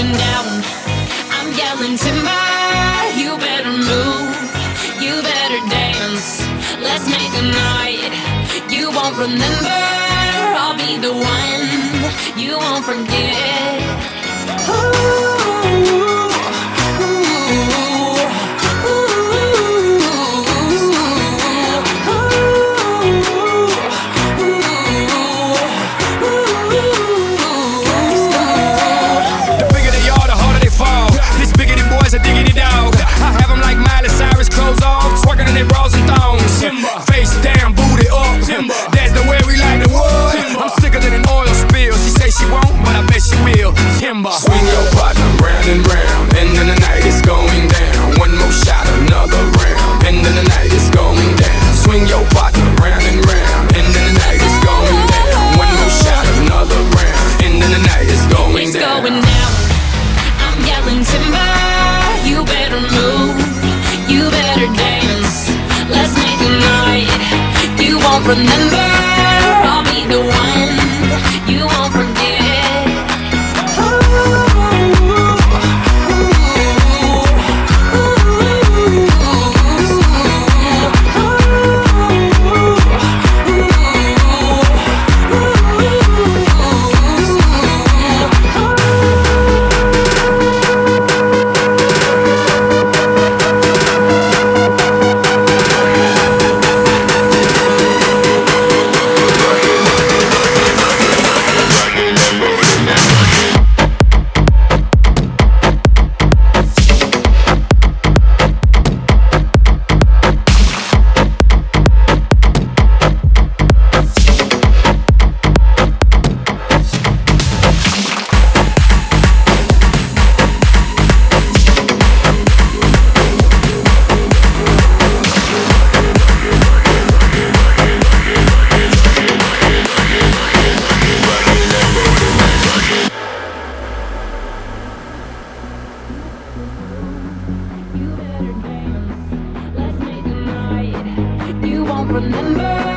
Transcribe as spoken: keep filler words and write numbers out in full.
going down. I'm yelling timber, you better move, you better dance. Let's make a night you won't remember. I'll be the one you won't forget. Ooh. A diggity dog. I have them like Miley Cyrus, clothes off, twerking in their bras and thongs. Timber. Face down, booty up. Timber. That's the way we like the wood. Timber. I'm sicker than an oil spill. She say she won't, but I bet she will. Timber. Swing your partner round and round, and then the night is going down. One more shot, another round, and then the night is going down. Swing your partner round and round, and then the night is going down. One more shot, another round, and then the night is going it's down. Going down. I'm yelling timber. You better move, you better dance. Let's make a night you won't remember. I'll be the one you won't forget. You won't remember.